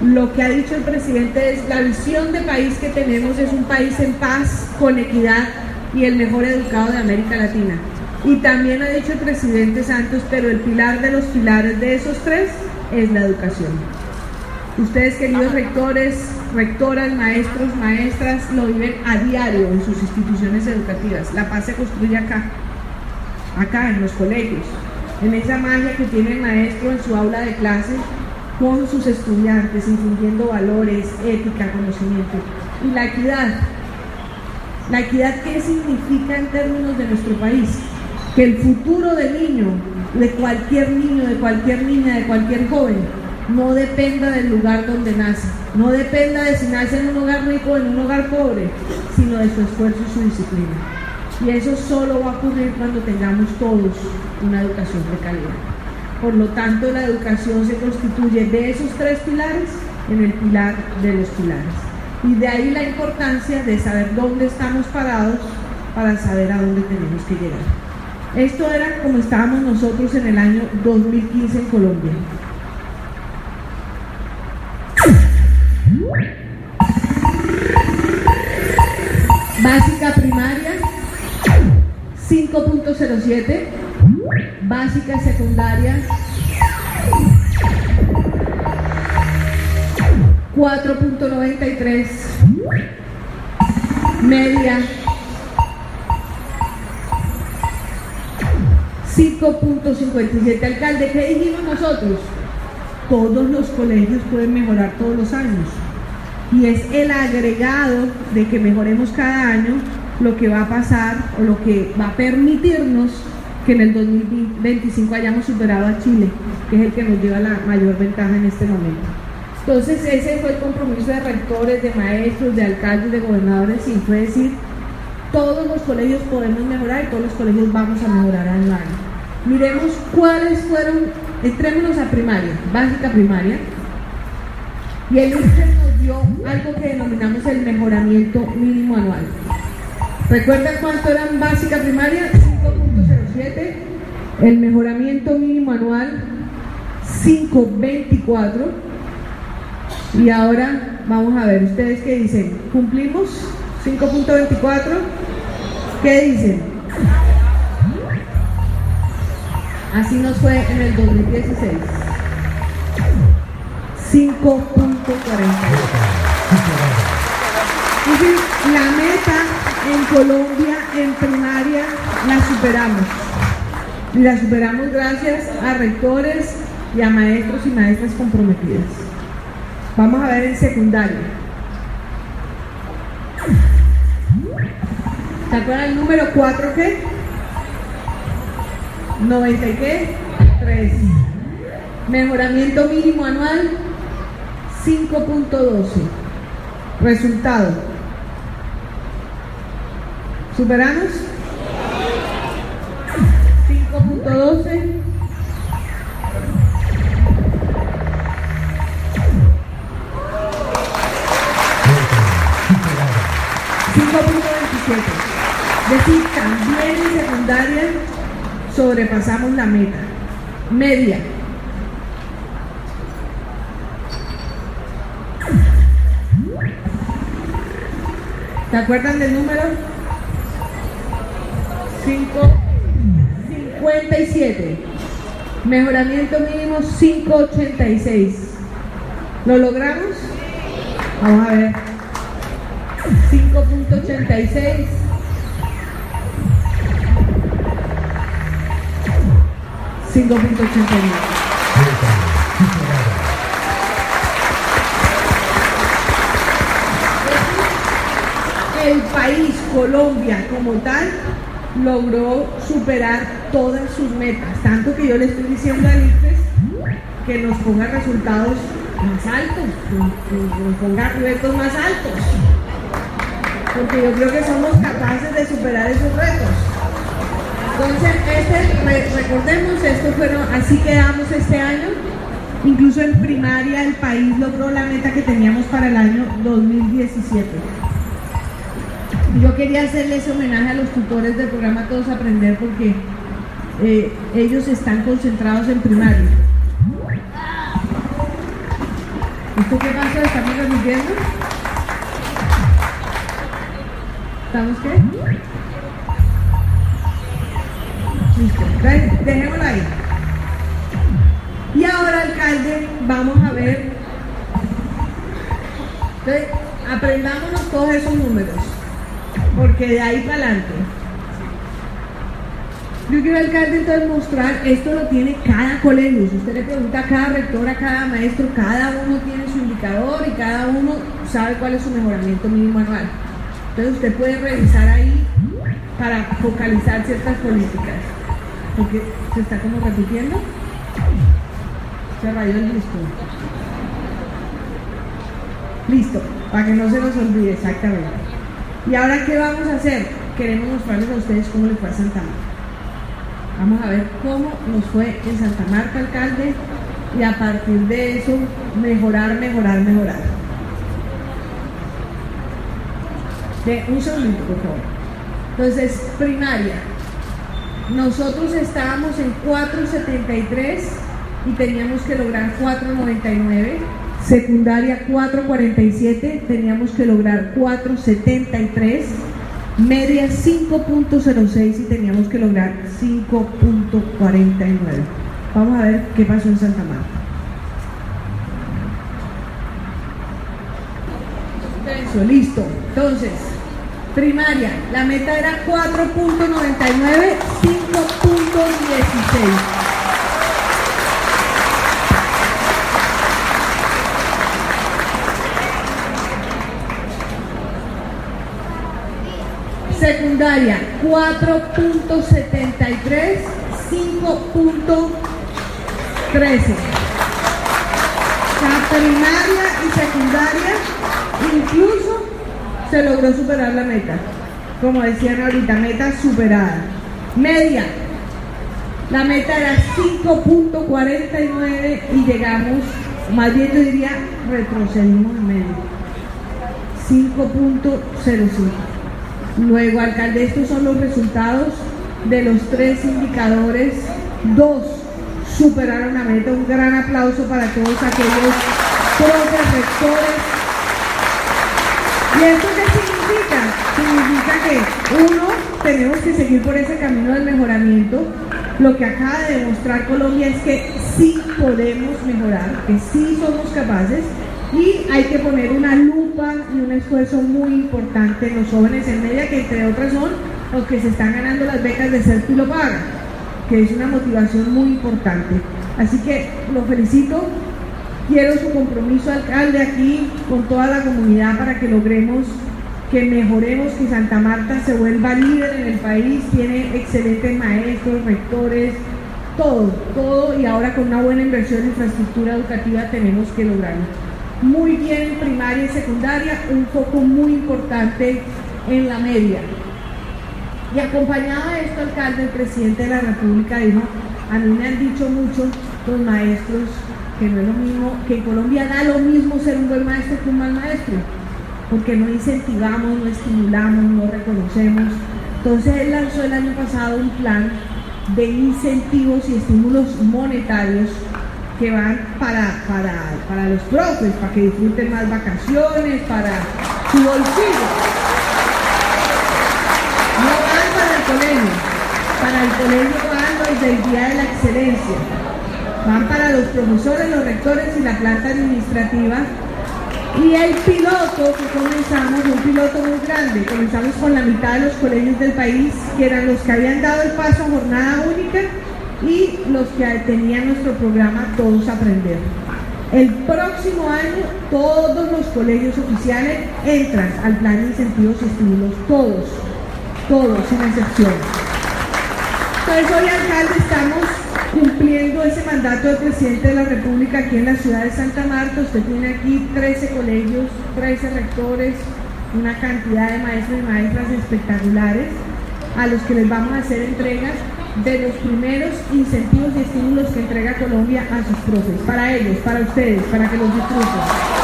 lo que ha dicho el presidente es la visión de país que tenemos es un país en paz, con equidad y el mejor educado de América Latina. Y también ha dicho el presidente Santos, pero el pilar de los pilares de esos tres es la educación. Ustedes, queridos rectores, rectoras, maestros, maestras, lo viven a diario en sus instituciones educativas. La paz se construye acá en los colegios, en esa magia que tiene el maestro en su aula de clase con sus estudiantes, infundiendo valores, ética, conocimiento. Y la equidad, ¿qué significa en términos de nuestro país? Que el futuro del niño, de cualquier niño, de cualquier niña, de cualquier joven, no dependa del lugar donde nace, no dependa de si nace en un hogar rico o en un hogar pobre, sino de su esfuerzo y su disciplina. Y eso solo va a ocurrir cuando tengamos todos una educación de calidad. Por lo tanto, la educación se constituye de esos tres pilares en el pilar de los pilares. Y de ahí la importancia de saber dónde estamos parados para saber a dónde tenemos que llegar. Esto era como estábamos nosotros en el año 2015 en Colombia. Básica primaria, 5.07. Básica secundaria, 4.93. Media, 5.57. Alcalde, ¿qué dijimos nosotros? Todos los colegios pueden mejorar todos los años. Y es el agregado de que mejoremos cada año lo que va a pasar o lo que va a permitirnos que en el 2025 hayamos superado a Chile, que es el que nos lleva la mayor ventaja en este momento. Entonces ese fue el compromiso de rectores, de maestros, de alcaldes, de gobernadores, y fue decir, todos los colegios podemos mejorar y todos los colegios vamos a mejorar año a año. Miremos cuáles fueron, entrémonos a primaria, básica primaria, y el INSPER nos dio algo que denominamos el mejoramiento mínimo anual. ¿Recuerdan cuánto eran básica primaria? 5.07. El mejoramiento mínimo anual, 5.24. Y ahora vamos a ver, ¿ustedes qué dicen? ¿Cumplimos? 5.24. ¿Qué dicen? Así nos fue en el 2016. 5.40. La meta en Colombia en primaria la superamos. Y la superamos gracias a rectores y a maestros y maestras comprometidas. Vamos a ver en secundaria. ¿Se acuerdan el número 4 qué? 90 y qué? 3. Mejoramiento mínimo anual 5.12. Resultado. ¿Superamos? 5.12. Es decir, también en secundaria sobrepasamos la meta. Media. ¿Se acuerdan del número? 5.57. Mejoramiento mínimo 5.86. ¿Lo logramos? Vamos a ver. 5.86. 5.89. El país, Colombia como tal, logró superar todas sus metas, tanto que yo le estoy diciendo al ICFES que nos ponga resultados más altos, que nos ponga retos más altos, porque yo creo que somos capaces de superar esos retos. Entonces, recordemos, esto fueron, así quedamos este año. Incluso en primaria el país logró la meta que teníamos para el año 2017. Yo quería hacerle ese homenaje a los tutores del programa Todos Aprender, porque ellos están concentrados en primaria. ¿Esto qué pasó? ¿Estamos repitiendo? ¿Estamos qué? Listo, dejémoslo ahí. Y ahora, alcalde, vamos a ver. Entonces, aprendámonos todos esos números, porque de ahí para adelante. Yo quiero, alcalde, entonces mostrar, esto lo tiene cada colegio. Si usted le pregunta a cada rector, a cada maestro, cada uno tiene su indicador y cada uno sabe cuál es su mejoramiento mínimo anual. Entonces usted puede revisar ahí para focalizar ciertas políticas. Porque se está como repitiendo. Se rayó el disco. Listo, para que no se nos olvide, exactamente. ¿Y ahora qué vamos a hacer? Queremos mostrarles a ustedes cómo les fue a Santa Marta. Vamos a ver cómo nos fue en Santa Marta, alcalde, y a partir de eso, mejorar. Un segundito, por favor. Entonces, primaria. Nosotros estábamos en 4.73 y teníamos que lograr 4.99. Secundaria 4.47, teníamos que lograr 4.73. Media 5.06 y teníamos que lograr 5.49. Vamos a ver qué pasó en Santa Marta. Eso, listo. Entonces, primaria, la meta era 4.99, 5.16. Secundaria 4.73, 5.13. Primaria y secundaria incluso se logró superar la meta. Como decían ahorita, meta superada. Media, la meta era 5.49 y llegamos, más bien yo diría, retrocedimos en medio. 5.05. Luego, alcalde, estos son los resultados de los 3 indicadores. 2 superaron la meta. Un gran aplauso para todos aquellos profes, rectores. ¿Y esto qué significa? Significa que, uno, tenemos que seguir por ese camino del mejoramiento. Lo que acaba de demostrar Colombia es que sí podemos mejorar, que sí somos capaces. Y hay que poner una lupa y un esfuerzo muy importante en los jóvenes en media, que entre otras son los que se están ganando las becas de CERT y lo pagan, que es una motivación muy importante. Así que lo felicito, quiero su compromiso, alcalde, aquí con toda la comunidad para que logremos que mejoremos, que Santa Marta se vuelva líder en el país. Tiene excelentes maestros, rectores, todo, y ahora con una buena inversión en infraestructura educativa tenemos que lograrlo. Muy bien en primaria y secundaria, un foco muy importante en la media. Y acompañado de esto, alcalde, el presidente de la República dijo, a mí me han dicho mucho los maestros que no es lo mismo, que en Colombia da lo mismo ser un buen maestro que un mal maestro, porque no incentivamos, no estimulamos, no reconocemos. Entonces él lanzó el año pasado un plan de incentivos y estímulos monetarios que van para los profes, para que disfruten más vacaciones, para su bolsillo. No van para el colegio van los del Día de la Excelencia, van para los profesores, los rectores y la planta administrativa. Y el piloto que comenzamos, un piloto muy grande, comenzamos con la mitad de los colegios del país, que eran los que habían dado el paso a jornada única y los que tenían nuestro programa Todos Aprender. El próximo año todos los colegios oficiales entran al plan de incentivos y estímulos, todos, sin excepción. Entonces hoy, alcalde, estamos cumpliendo ese mandato del presidente de la República aquí en la ciudad de Santa Marta. Usted tiene aquí 13 colegios, 13 rectores, una cantidad de maestros y maestras espectaculares a los que les vamos a hacer entregas de los primeros incentivos y estímulos que entrega Colombia a sus profes, para ellos, para ustedes, para que los disfruten.